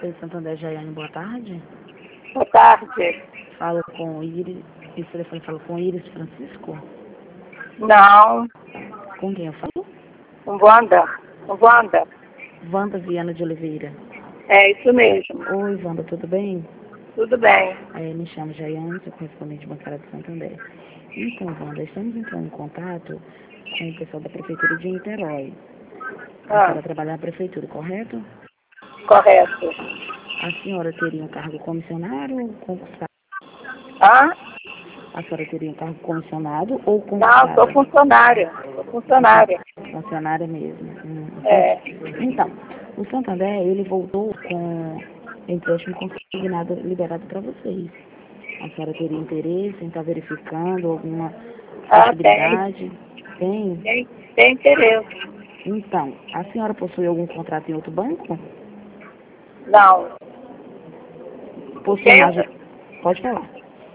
BC de Santander, Jaiane, boa tarde. Boa tarde. Falo com Iris, esse telefone fala com Iris Francisco? Não, Com quem eu falo? Wanda. Wanda. Wanda Viana de Oliveira. É isso mesmo. Oi, Wanda, tudo bem? Tudo bem. Me chamo Jaiane, sou correspondente bancária de Santander. Então, Wanda, estamos entrando em contato com o pessoal da Prefeitura de Niterói. A senhora trabalha na Prefeitura, correto? Correto. A senhora teria um cargo comissionário ou concursado? A senhora teria um cargo comissionado ou concursado? Não, sou funcionária. Sou funcionária. Funcionária mesmo. É. Então, o Santander, ele voltou com empréstimo consignado liberado para vocês. A senhora teria interesse em estar verificando alguma possibilidade? Tem? Tem interesse. Então, a senhora possui algum contrato em outro banco? Não. Possui mais... Pode falar.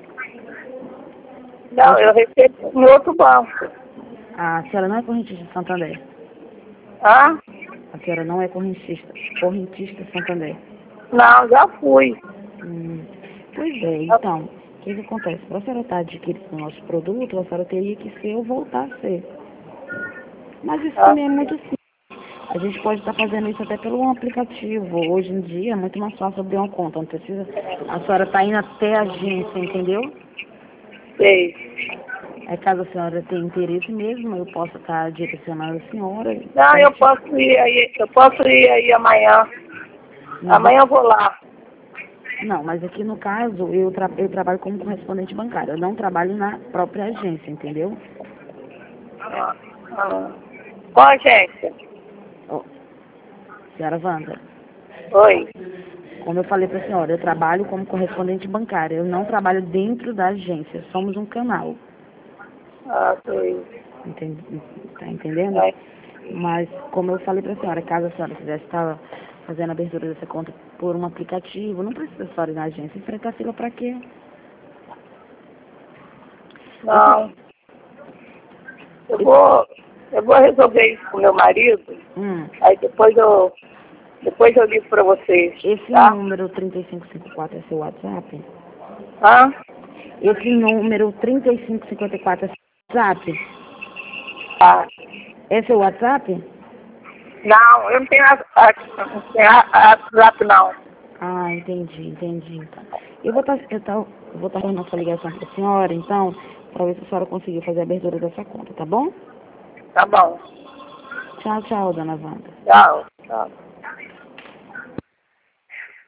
Não, eu recebo em outro banco. A senhora não é correntista de Santander? A senhora não é correntista Santander? Não, já fui. Pois é, então, o que acontece? Para a senhora estar adquirindo o nosso produto, a senhora teria que ser ou voltar a ser. Mas isso também é muito simples. A gente pode estar fazendo isso até pelo aplicativo. Hoje em dia é muito mais fácil abrir uma conta. Não precisa. A senhora está indo até a agência, entendeu? Sei. Caso a senhora tenha interesse mesmo, eu posso estar direcionando a senhora. Não, eu posso ir aí amanhã. Amanhã eu vou lá. Não, mas aqui no caso eu trabalho como correspondente bancário. Eu não trabalho na própria agência, entendeu? Qual agência? Senhora Wanda. Oi. Como eu falei para a senhora, eu trabalho como correspondente bancário. Eu não trabalho dentro da agência. Somos um canal. Sei. Tá entendendo? É. Mas, como eu falei para a senhora, caso a senhora quisesse estar fazendo a abertura dessa conta por um aplicativo, não precisa só ir na agência. Enfrentar fila para quê? Não. Eu vou resolver isso com meu marido. Aí depois eu ligo para vocês. Esse tá? número 3554 é seu WhatsApp? Esse número 3554 é seu WhatsApp? É seu WhatsApp? Não, eu não tenho WhatsApp não. Entendi, então. Eu vou estar fazendo essa ligação para a senhora, então, para ver se a senhora conseguir fazer a abertura dessa conta, tá bom? Tá bom. Tchau, dona Wanda. Tchau.